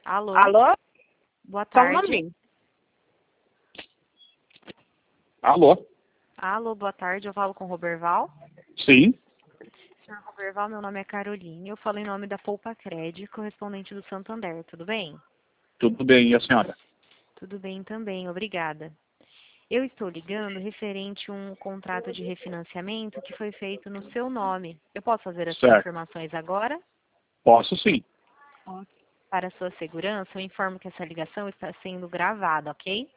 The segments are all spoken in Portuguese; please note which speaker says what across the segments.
Speaker 1: Alô?
Speaker 2: Alô?
Speaker 1: Boa
Speaker 2: Só um
Speaker 1: tarde.
Speaker 2: momentinho.
Speaker 3: Alô?
Speaker 1: Alô, boa tarde. Eu falo com o Roberval.
Speaker 3: Sim,
Speaker 1: Senhor Roberval, meu nome é Caroline. Eu falo em nome da Poupa Cred, correspondente do Santander. Tudo bem?
Speaker 3: tudo bem. E a senhora?
Speaker 1: Tudo bem também, obrigada. Eu estou ligando referente a um contrato de refinanciamento que foi feito no seu nome. Eu posso fazer as
Speaker 3: Certo.
Speaker 1: informações agora?
Speaker 3: Posso sim.
Speaker 1: Para sua segurança, eu informo que essa ligação está sendo gravada, ok?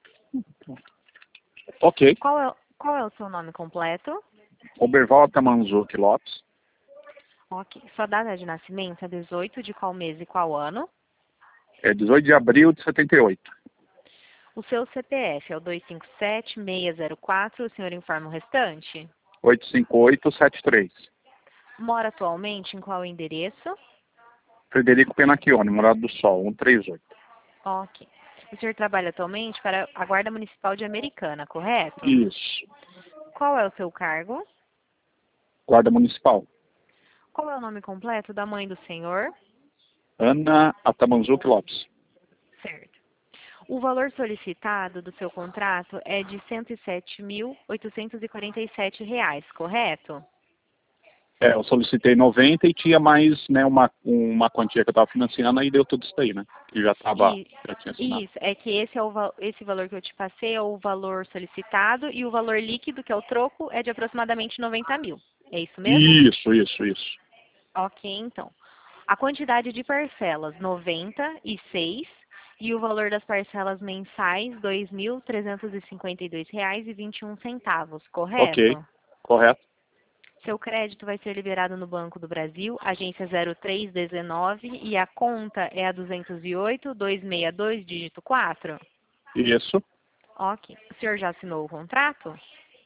Speaker 3: Ok.
Speaker 1: Qual é o seu nome completo?
Speaker 3: Roberval Atamanzuki Lopes,
Speaker 1: Ok. Sua data de nascimento é 18 de qual mês e qual ano?
Speaker 3: 18 de abril de 78.
Speaker 1: O seu CPF é o 257-604, o senhor informa o restante?
Speaker 3: 85873.
Speaker 1: Mora atualmente em qual endereço?
Speaker 3: Frederico Penacchione, Morado do Sol, 138.
Speaker 1: Ok. O senhor trabalha atualmente para a Guarda Municipal de Americana, correto?
Speaker 3: Isso.
Speaker 1: Qual é o seu cargo?
Speaker 3: Guarda Municipal.
Speaker 1: Qual é o nome completo da mãe do senhor?
Speaker 3: Ana Atamanzuki Lopes.
Speaker 1: Certo. O valor solicitado do seu contrato é de R$ 107.847, correto?
Speaker 3: Eu solicitei 90 e tinha mais, né, uma quantia que eu estava financiando, aí deu tudo isso aí, né? Que já tinha assinado.
Speaker 1: Isso, é que esse valor que eu te passei é o valor solicitado e o valor líquido, que é o troco, é de aproximadamente 90 mil. É isso mesmo?
Speaker 3: Isso.
Speaker 1: Ok, então. A quantidade de parcelas, 96, e o valor das parcelas mensais, R$ 2.352,21,
Speaker 3: Ok,
Speaker 1: correto?
Speaker 3: correto.
Speaker 1: Seu crédito vai ser liberado no Banco do Brasil, agência 0319, e a conta é a 208-262, dígito 4?
Speaker 3: Isso.
Speaker 1: Ok. O senhor já assinou o contrato?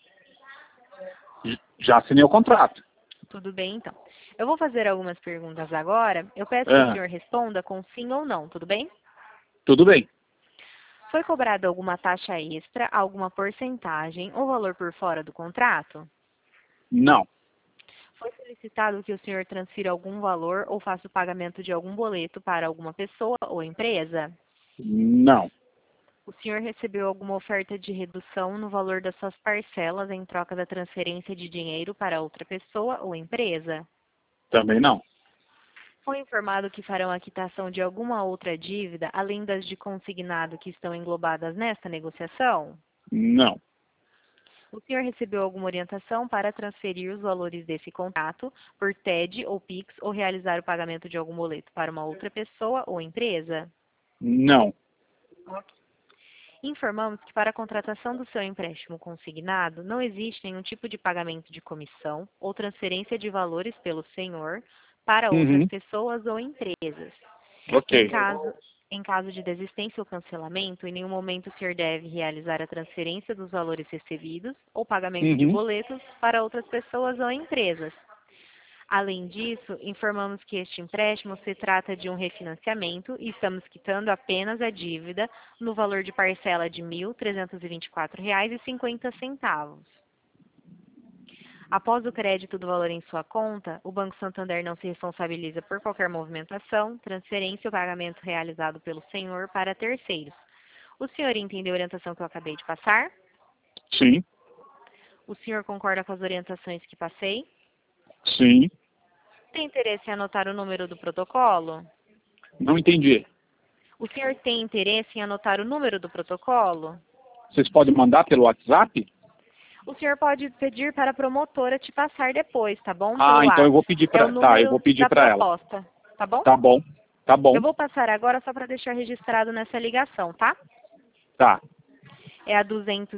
Speaker 3: Já assinei o contrato.
Speaker 1: Tudo bem, então. Eu vou fazer algumas perguntas agora. Eu peço que o senhor responda com sim ou não, tudo bem?
Speaker 3: Tudo bem.
Speaker 1: Foi cobrada alguma taxa extra, alguma porcentagem ou valor por fora do contrato?
Speaker 3: Não.
Speaker 1: Foi solicitado que o senhor transfira algum valor ou faça o pagamento de algum boleto para alguma pessoa ou empresa?
Speaker 3: Não.
Speaker 1: O senhor recebeu alguma oferta de redução no valor das suas parcelas em troca da transferência de dinheiro para outra pessoa ou empresa?
Speaker 3: Também não.
Speaker 1: Foi informado que farão a quitação de alguma outra dívida, além das de consignado que estão englobadas nesta negociação?
Speaker 3: Não.
Speaker 1: O senhor recebeu alguma orientação para transferir os valores desse contrato por TED ou PIX ou realizar o pagamento de algum boleto para uma outra pessoa ou empresa?
Speaker 3: Não.
Speaker 1: Informamos que para a contratação do seu empréstimo consignado não existe nenhum tipo de pagamento de comissão ou transferência de valores pelo senhor para outras pessoas ou empresas.
Speaker 3: Ok.
Speaker 1: Em caso de desistência ou cancelamento, em nenhum momento o senhor deve realizar a transferência dos valores recebidos ou pagamento de boletos para outras pessoas ou empresas. Além disso, informamos que este empréstimo se trata de um refinanciamento e estamos quitando apenas a dívida no valor de parcela de R$ 1.324,50. Após o crédito do valor em sua conta, o Banco Santander não se responsabiliza por qualquer movimentação, transferência ou pagamento realizado pelo senhor para terceiros. O senhor entendeu a orientação que eu acabei de passar?
Speaker 3: Sim.
Speaker 1: O senhor concorda com as orientações que passei?
Speaker 3: Sim.
Speaker 1: Tem interesse em anotar o número do protocolo?
Speaker 3: Não entendi.
Speaker 1: O senhor tem interesse em anotar o número do protocolo?
Speaker 3: Vocês podem mandar pelo WhatsApp?
Speaker 1: O senhor pode pedir para a promotora te passar depois, tá bom?
Speaker 3: Então eu vou pedir para
Speaker 1: eu vou pedir
Speaker 3: para ela.
Speaker 1: proposta, tá bom?
Speaker 3: Tá bom.
Speaker 1: Eu vou passar agora só para deixar registrado nessa ligação, tá?
Speaker 3: Tá.
Speaker 1: É a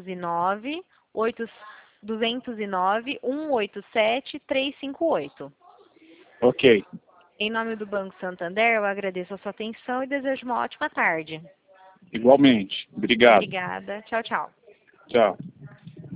Speaker 1: 209-187-358.
Speaker 3: Ok.
Speaker 1: Em nome do Banco Santander, eu agradeço a sua atenção e desejo uma ótima tarde.
Speaker 3: Igualmente. Obrigado.
Speaker 1: Obrigada. Tchau, tchau.
Speaker 3: Tchau.